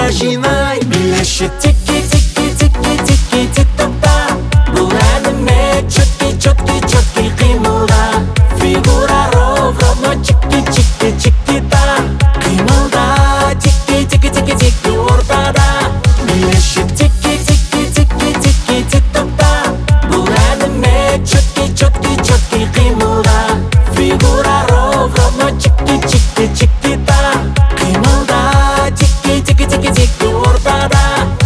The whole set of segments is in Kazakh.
бойға жинай. Билеші тики тики тики тики тик токта, бұл әніме чөтки қимылда. Фигура ровно чики чики чики-та, қимылда тики тики тики тики ортада. Билеші тики тики тики тики тик токта, бұл әніме чөтки қимылда. Фигура ровно чики чики чики-та, қимылда тики тики тики тики ортада.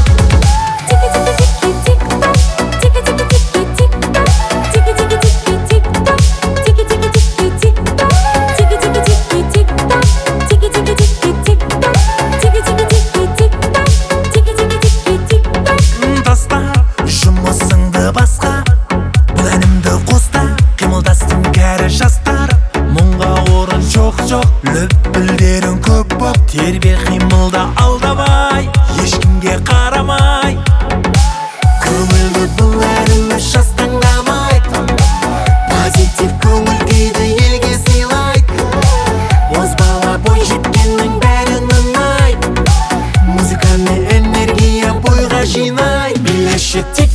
Жұмысыңды басқа, бұл әнімді қоста, қимылдастың кәрі жастар. Мұңға орын жоқ, лүпілдерің көп боп, тербе қимылда алдамай, ешкімге қарамай. Көңілді бұл әнімі жастаңдамай, позитив көңіл күйді елге сыйлайды. Бозбала бой жеткеннің бәрін ұнайды, музыкальный энергия бойға жинай. Билеші